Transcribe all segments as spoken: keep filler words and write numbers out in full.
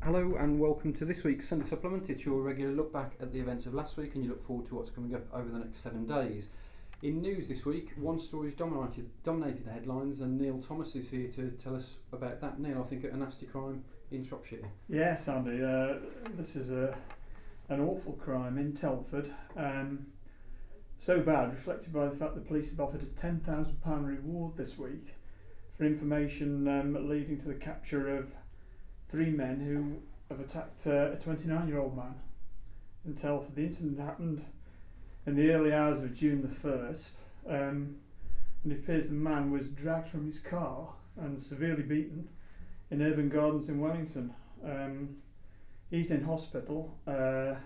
Hello and welcome to this week's Sunday Supplement. It's your regular look back at the events of last week and you look forward to what's coming up over the next seven days. In news this week, one story has dominated, dominated the headlines and Neil Thomas is here to tell us about that. Neil, I think a nasty crime in Shropshire. Yes, Andy, uh, this is a, an awful crime in Telford. Um, so bad, reflected by the fact the police have offered a ten thousand pounds reward this week for information um, leading to the capture of three men who have attacked uh, a twenty-nine-year-old man in Telford. The incident happened in the early hours of June the first, um, and it appears the man was dragged from his car and severely beaten in Urban Gardens in Wellington. Um, he's in hospital, uh,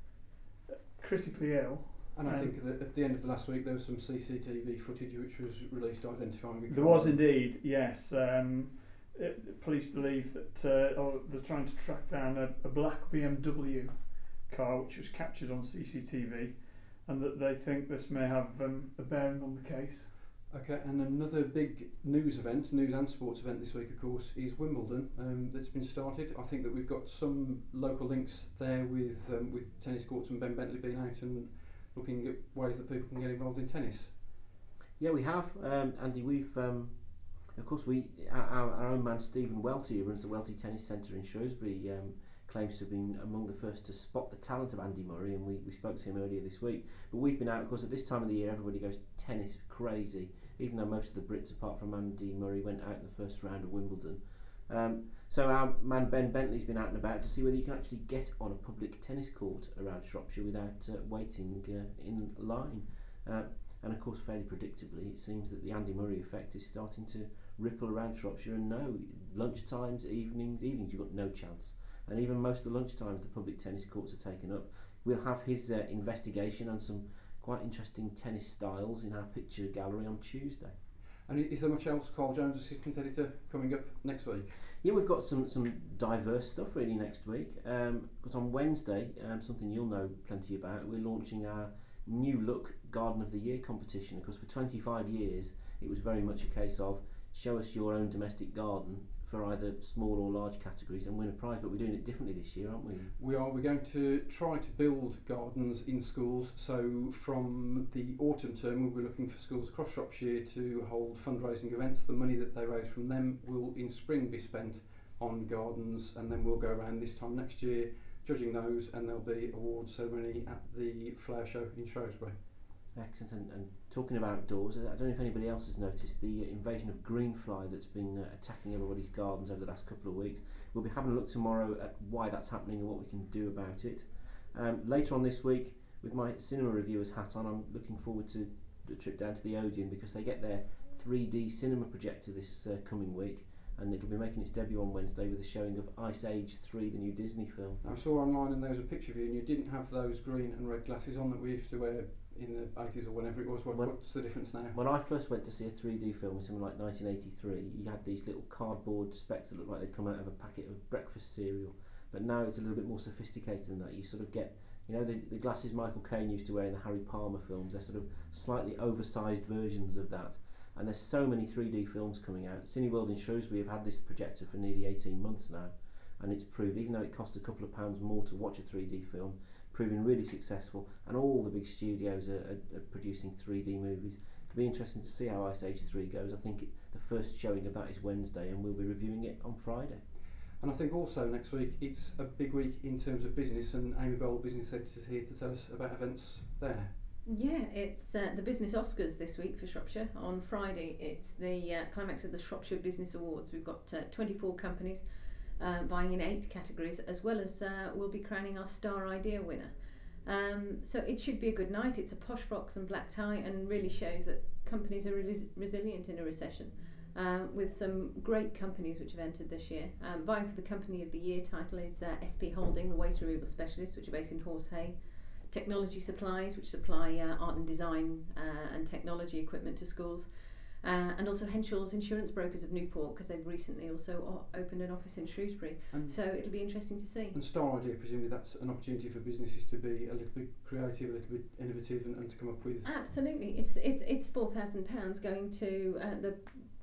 critically ill. And I um, think that at the end of the last week there was some C C T V footage which was released identifying the car. There was indeed, yes. Um, it, the police believe that uh, oh, they're trying to track down a, a black B M W car which was captured on C C T V, and that they think this may have um, a bearing on the case. Okay, and another big news event, news and sports event this week, of course, is Wimbledon. Um, that's been started. I think that we've got some local links there with um, with tennis courts and Ben Bentley being out and looking at ways that people can get involved in tennis. Yeah, we have, um, Andy. We've, um, of course, we our, our own man Stephen Welty, who runs the Welty Tennis Centre in Shrewsbury, um, claims to have been among the first to spot the talent of Andy Murray, and we, we spoke to him earlier this week. But we've been out, of course, at this time of the year, everybody goes tennis crazy, even though most of the Brits, apart from Andy Murray, went out in the first round of Wimbledon. Um, so our man Ben Bentley's been out and about to see whether you can actually get on a public tennis court around Shropshire without uh, waiting uh, in line. Uh, and of course, fairly predictably, it seems that the Andy Murray effect is starting to ripple around Shropshire, and no, lunchtimes, evenings, evenings you've got no chance. And even most of the lunchtimes the public tennis courts are taken up. We'll have his uh, investigation and some quite interesting tennis styles in our picture gallery on Tuesday. And is there much else, Carl Jones, assistant editor, coming up next week? Yeah, we've got some, some diverse stuff really next week. Um, because on Wednesday, um, something you'll know plenty about, we're launching our new look Garden of the Year competition. Because for twenty-five years, it was very much a case of show us your own domestic garden for either small or large categories and win a prize, but we're doing it differently this year, aren't we? We are. We're going to try to build gardens in schools, so from the autumn term we'll be looking for schools across Shropshire to hold fundraising events. The money that they raise from them will in spring be spent on gardens, and then we'll go around this time next year judging those, and there'll be awards ceremony at the flower show in Shrewsbury. Excellent. And, and talking about outdoors, I don't know if anybody else has noticed the invasion of greenfly that's been uh, attacking everybody's gardens over the last couple of weeks. We'll be having a look tomorrow at why that's happening and what we can do about it. Um, later on this week, with my cinema reviewer's hat on, I'm looking forward to the trip down to the Odeon, because they get their three D cinema projector this uh, coming week, and it'll be making its debut on Wednesday with a showing of Ice Age three, the new Disney film. I saw online and there was a picture of you and you didn't have those green and red glasses on that we used to wear in the eighties or whenever it was. What, when, what's the difference now? When I first went to see a three D film in something like nineteen eighty-three, you had these little cardboard specs that looked like they'd come out of a packet of breakfast cereal. But now it's a little bit more sophisticated than that. You sort of get, you know, the, the glasses Michael Caine used to wear in the Harry Palmer films. They're sort of slightly oversized versions of that. And there's so many three D films coming out. Cineworld in Shrewsbury have had this projector for nearly eighteen months now, and it's proved, even though it costs a couple of pounds more to watch a three D film, proving really successful, and all the big studios are, are, are producing three D movies. It'll be interesting to see how Ice Age three goes. I think it, the first showing of that is Wednesday, and we'll be reviewing it on Friday. And I think also next week it's a big week in terms of business, and Amy Bowl, business editor, is here to tell us about events there. Yeah, it's uh, the Business Oscars this week for Shropshire. On Friday, it's the uh, climax of the Shropshire Business Awards. We've got uh, twenty-four companies uh, vying in eight categories, as well as uh, we'll be crowning our Star Idea winner. Um, so it should be a good night. It's a posh frocks and black tie, and really shows that companies are res- resilient in a recession. Um, with some great companies which have entered this year. Um, vying for the Company of the Year title is uh, S P Holding, the waste removal specialist, which are based in Horsehay. Technology Supplies, which supply uh, art and design uh, and technology equipment to schools, uh, and also Henshaw's Insurance Brokers of Newport, because they've recently also o- opened an office in Shrewsbury. And so it'll be interesting to see. And Star Idea, presumably that's an opportunity for businesses to be a little bit creative, a little bit innovative, and, and to come up with... Absolutely. It's it, it's four thousand pounds going to uh, the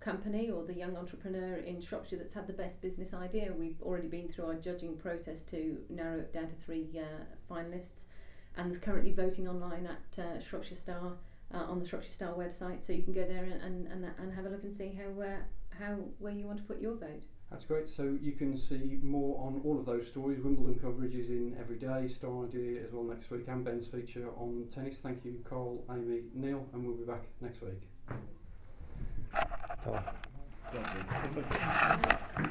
company or the young entrepreneur in Shropshire that's had the best business idea. We've already been through our judging process to narrow it down to three uh, finalists, and there's currently voting online at uh, Shropshire Star uh, on the Shropshire Star website, so you can go there and and, and have a look and see how uh, how where you want to put your vote. That's great. So you can see more on all of those stories. Wimbledon coverage is in every day, Star Idea as well next week, and Ben's feature on tennis. Thank you, Carl, Amy, Neil, and we'll be back next week. Cool. Lovely.